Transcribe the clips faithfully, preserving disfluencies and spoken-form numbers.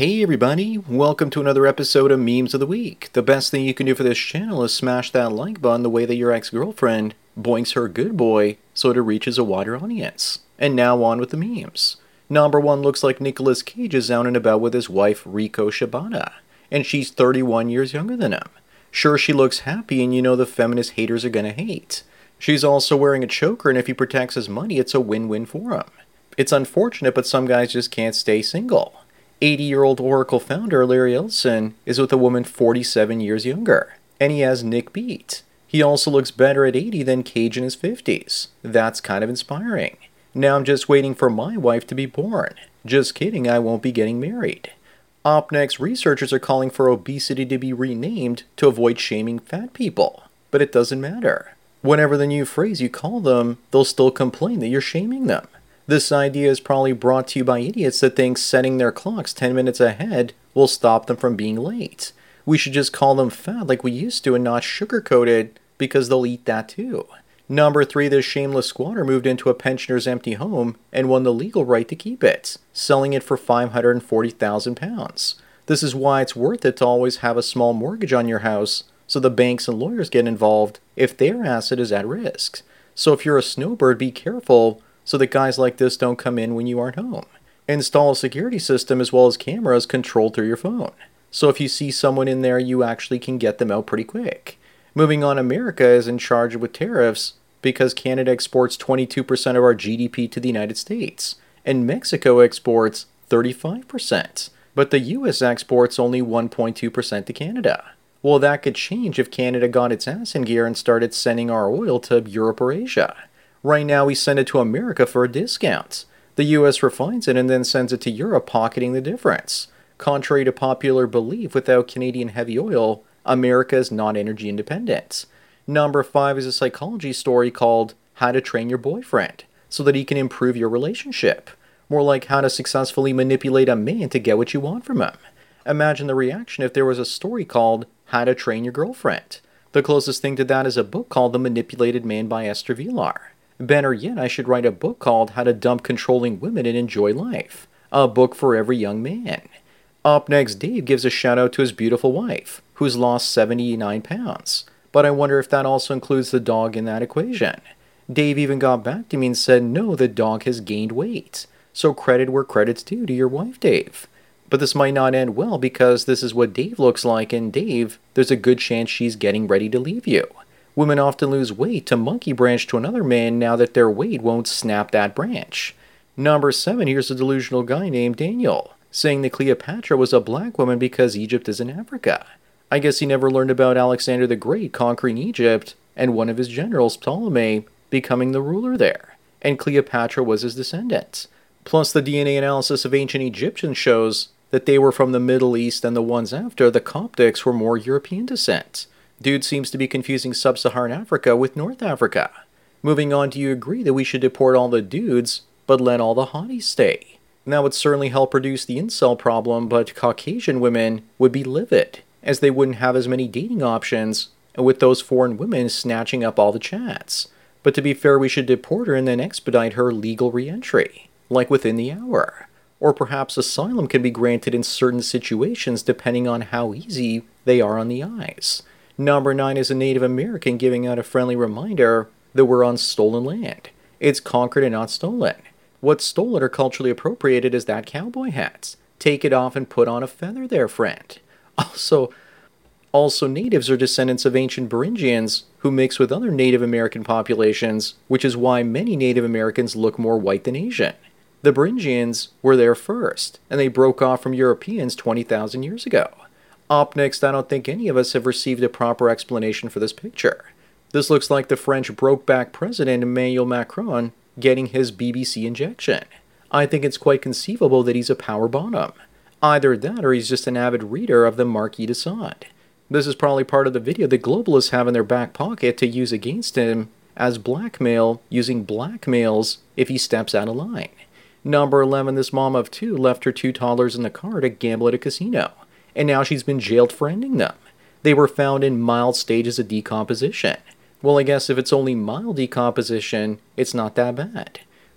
Hey everybody, welcome to another episode of Memes of the Week. The best thing you can do for this channel is smash that like button the way that your ex-girlfriend boinks her good boy so it reaches a wider audience. And now on with the memes. Number one looks like Nicolas Cage is out and about with his wife Rico Shibata, and she's thirty-one years younger than him. Sure, she looks happy and you know the feminist haters are gonna hate. She's also wearing a choker, and if he protects his money it's a win-win for him. It's unfortunate, but some guys just can't stay single. eighty-year-old Oracle founder Larry Ellison is with a woman forty-seven years younger, and he has Nick beat. He also looks better at eighty than Cage in his fifties. That's kind of inspiring. Now I'm just waiting for my wife to be born. Just kidding, I won't be getting married. Up next, researchers are calling for obesity to be renamed to avoid shaming fat people. But it doesn't matter. Whatever the new phrase you call them, they'll still complain that you're shaming them. This idea is probably brought to you by idiots that think setting their clocks ten minutes ahead will stop them from being late. We should just call them fat like we used to and not sugarcoat it, because they'll eat that too. Number three, this shameless squatter moved into a pensioner's empty home and won the legal right to keep it, selling it for five hundred forty thousand pounds. This is why it's worth it to always have a small mortgage on your house, so the banks and lawyers get involved if their asset is at risk. So if you're a snowbird, be careful so that guys like this don't come in when you aren't home. Install a security system as well as cameras controlled through your phone. So if you see someone in there, you actually can get them out pretty quick. Moving on, America is in charge with tariffs because Canada exports twenty-two percent of our G D P to the United States, and Mexico exports thirty-five percent. But the U S exports only one point two percent to Canada. Well, that could change if Canada got its ass in gear and started sending our oil to Europe or Asia. Right now, we send it to America for a discount. The U S refines it and then sends it to Europe, pocketing the difference. Contrary to popular belief, without Canadian heavy oil, America is not energy independent. Number five is a psychology story called How to Train Your Boyfriend so that he can improve your relationship. More like how to successfully manipulate a man to get what you want from him. Imagine the reaction if there was a story called How to Train Your Girlfriend. The closest thing to that is a book called The Manipulated Man by Esther Vilar. Better yet, I should write a book called How to Dump Controlling Women and Enjoy Life. A book for every young man. Up next, Dave gives a shout out to his beautiful wife, who's lost seventy-nine pounds. But I wonder if that also includes the dog in that equation. Dave even got back to me and said no, the dog has gained weight. So credit where credit's due to your wife, Dave. But this might not end well because this is what Dave looks like, and Dave, there's a good chance she's getting ready to leave you. Women often lose weight to monkey branch to another man now that their weight won't snap that branch. Number seven, here's a delusional guy named Daniel, saying that Cleopatra was a black woman because Egypt is in Africa. I guess he never learned about Alexander the Great conquering Egypt and one of his generals, Ptolemy, becoming the ruler there, and Cleopatra was his descendant. Plus, the D N A analysis of ancient Egyptians shows that they were from the Middle East, and the ones after, the Coptics, were more European descent. Dude seems to be confusing sub-Saharan Africa with North Africa. Moving on, do you agree that we should deport all the dudes, but let all the hotties stay? That would certainly help reduce the incel problem, but Caucasian women would be livid, as they wouldn't have as many dating options, with those foreign women snatching up all the chats. But to be fair, we should deport her and then expedite her legal re-entry, like within the hour. Or perhaps asylum can be granted in certain situations depending on how easy they are on the eyes. Number nine is a Native American giving out a friendly reminder that we're on stolen land. It's conquered and not stolen. What's stolen or culturally appropriated is that cowboy hat. Take it off and put on a feather there, friend. Also, also natives are descendants of ancient Beringians who mix with other Native American populations, which is why many Native Americans look more white than Asian. The Beringians were there first, and they broke off from Europeans twenty thousand years ago. Up next, I don't think any of us have received a proper explanation for this picture. This looks like the French broke-back president Emmanuel Macron getting his B B C injection. I think it's quite conceivable that he's a power bottom. Either that or he's just an avid reader of the Marquis de Sade. This is probably part of the video that globalists have in their back pocket to use against him as blackmail, using blackmails if he steps out of line. Number eleven, this mom of two left her two toddlers in the car to gamble at a casino, and now she's been jailed for ending them. They were found in mild stages of decomposition. Well, I guess if it's only mild decomposition, it's not that bad.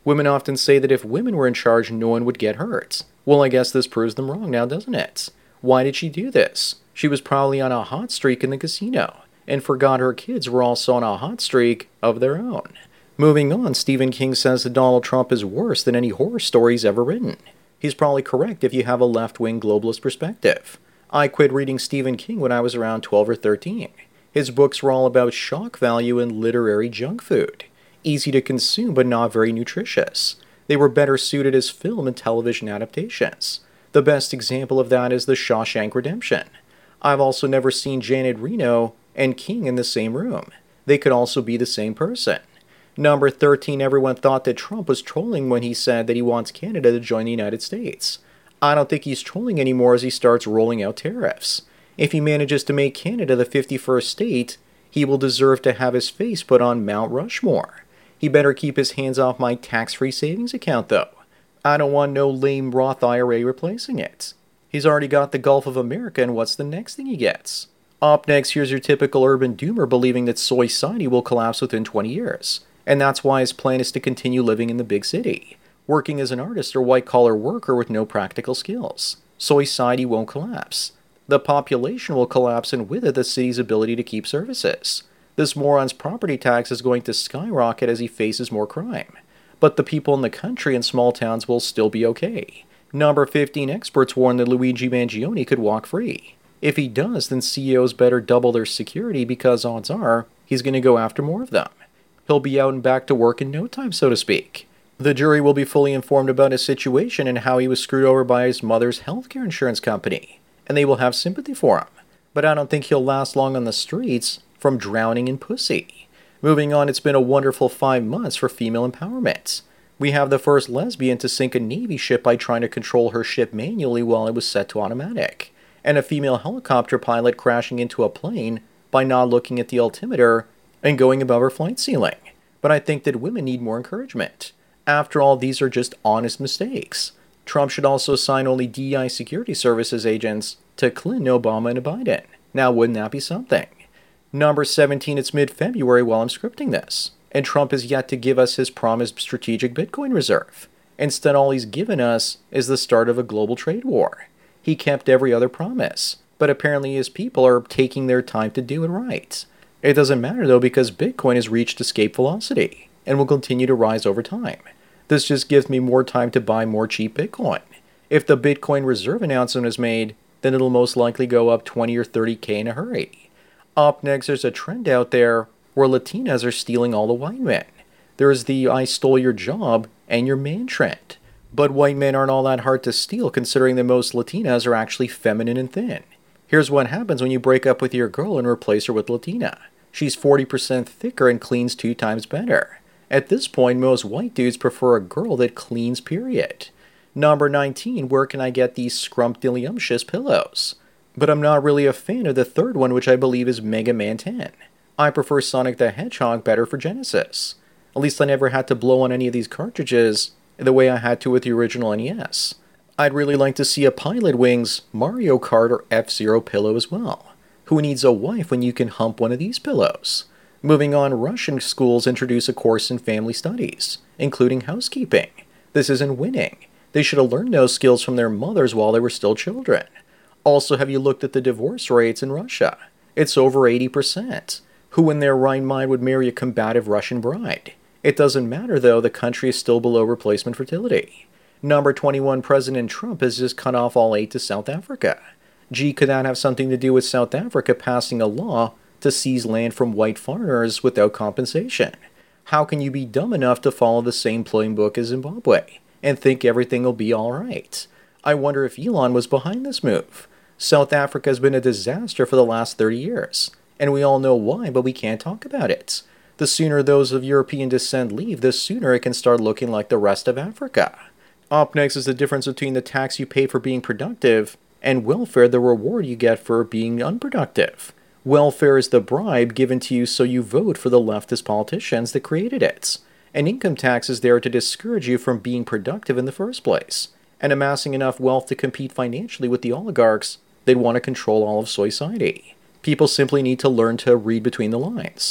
Women often say that if women were in charge, no one would get hurt. Well, I guess this proves them wrong now, doesn't it? Why did she do this? She was probably on a hot streak in the casino, and forgot her kids were also on a hot streak of their own. Moving on, Stephen King says that Donald Trump is worse than any horror stories ever written. He's probably correct if you have a left-wing globalist perspective. I quit reading Stephen King when I was around twelve or thirteen. His books were all about shock value and literary junk food. Easy to consume but not very nutritious. They were better suited as film and television adaptations. The best example of that is The Shawshank Redemption. I've also never seen Janet Reno and King in the same room. They could also be the same person. Number thirteen, everyone thought that Trump was trolling when he said that he wants Canada to join the United States. I don't think he's trolling anymore as he starts rolling out tariffs. If he manages to make Canada the fifty-first state, he will deserve to have his face put on Mount Rushmore. He better keep his hands off my tax-free savings account, though. I don't want no lame Roth I R A replacing it. He's already got the Gulf of America, and what's the next thing he gets? Up next, here's your typical urban doomer believing that soy society will collapse within twenty years. And that's why his plan is to continue living in the big city, working as an artist or white-collar worker with no practical skills. Soy society won't collapse. The population will collapse, and with it, the city's ability to keep services. This moron's property tax is going to skyrocket as he faces more crime. But the people in the country and small towns will still be okay. Number fifteen, experts warn that Luigi Mangione could walk free. If he does, then C E Os better double their security because odds are he's going to go after more of them. He'll be out and back to work in no time, so to speak. The jury will be fully informed about his situation and how he was screwed over by his mother's healthcare insurance company, and they will have sympathy for him. But I don't think he'll last long on the streets from drowning in pussy. Moving on, it's been a wonderful five months for female empowerment. We have the first lesbian to sink a Navy ship by trying to control her ship manually while it was set to automatic, and a female helicopter pilot crashing into a plane by not looking at the altimeter and going above her flight ceiling. But I think that women need more encouragement. After all, these are just honest mistakes. Trump should also assign only D E I security services agents to Clinton, Obama, and Biden. Now, wouldn't that be something? Number seventeen, it's mid-February while I'm scripting this, and Trump has yet to give us his promised strategic Bitcoin reserve. Instead, all he's given us is the start of a global trade war. He kept every other promise, but apparently his people are taking their time to do it right. It doesn't matter, though, because Bitcoin has reached escape velocity and will continue to rise over time. This just gives me more time to buy more cheap Bitcoin. If the Bitcoin reserve announcement is made, then it'll most likely go up twenty or thirty K in a hurry. Up next, there's a trend out there where Latinas are stealing all the white men. There's the I stole your job and your man trend. But white men aren't all that hard to steal, considering that most Latinas are actually feminine and thin. Here's what happens when you break up with your girl and replace her with Latina. She's forty percent thicker and cleans two times better. At this point, most white dudes prefer a girl that cleans, period. Number nineteen, where can I get these scrumptious pillows? But I'm not really a fan of the third one, which I believe is Mega Man ten. I prefer Sonic the Hedgehog better for Genesis. At least I never had to blow on any of these cartridges the way I had to with the original N E S. I'd really like to see a Pilot Wings, Mario Kart, or F-Zero pillow as well. Who needs a wife when you can hump one of these pillows? Moving on, Russian schools introduce a course in family studies, including housekeeping. This isn't winning. They should have learned those skills from their mothers while they were still children. Also, have you looked at the divorce rates in Russia? It's over eighty percent. Who in their right mind would marry a combative Russian bride? It doesn't matter, though, the country is still below replacement fertility. Number twenty-one, President Trump has just cut off all aid to South Africa. Gee, could that have something to do with South Africa passing a law to seize land from white foreigners without compensation? How can you be dumb enough to follow the same playbook as Zimbabwe and think everything will be alright? I wonder if Elon was behind this move. South Africa has been a disaster for the last thirty years, and we all know why, but we can't talk about it. The sooner those of European descent leave, the sooner it can start looking like the rest of Africa. Up next is the difference between the tax you pay for being productive and welfare, the reward you get for being unproductive. Welfare is the bribe given to you so you vote for the leftist politicians that created it. And income tax is there to discourage you from being productive in the first place and amassing enough wealth to compete financially with the oligarchs that want to control all of society. People simply need to learn to read between the lines.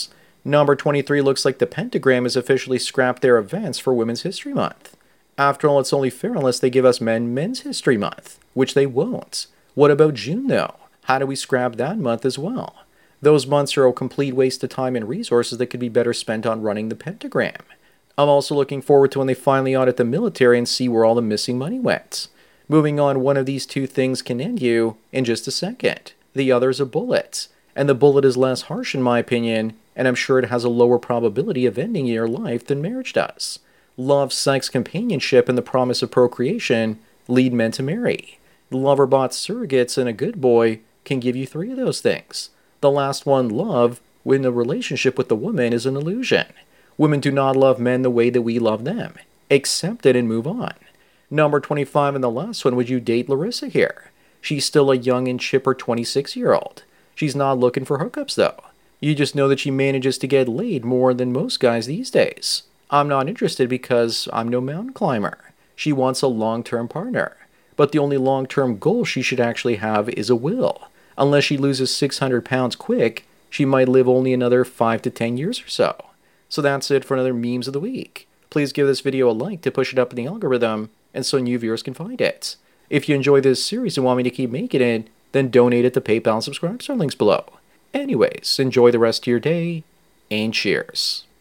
Number twenty-three looks like the Pentagram has officially scrapped their events for Women's History Month. After all, it's only fair unless they give us Men Men's History Month, which they won't. What about June, though? How do we scrap that month as well? Those months are a complete waste of time and resources that could be better spent on running the Pentagram. I'm also looking forward to when they finally audit the military and see where all the missing money went. Moving on, one of these two things can end you in just a second. The other is a bullet. And the bullet is less harsh in my opinion, and I'm sure it has a lower probability of ending your life than marriage does. Love, sex, companionship, and the promise of procreation lead men to marry. Lover-bought surrogates and a good boy can give you three of those things. The last one, love, when a relationship with the woman is an illusion. Women do not love men the way that we love them. Accept it and move on. Number twenty-five and the last one, would you date Larissa here? She's still a young and chipper twenty-six-year-old. She's not looking for hookups though. You just know that she manages to get laid more than most guys these days. I'm not interested because I'm no mountain climber. She wants a long-term partner. But the only long-term goal she should actually have is a will. Unless she loses six hundred pounds quick, she might live only another five to ten years or so. So that's it for another Memes of the Week. Please give this video a like to push it up in the algorithm and so new viewers can find it. If you enjoy this series and want me to keep making it, then donate at the PayPal and subscribe to our links below. Anyways, enjoy the rest of your day, and cheers.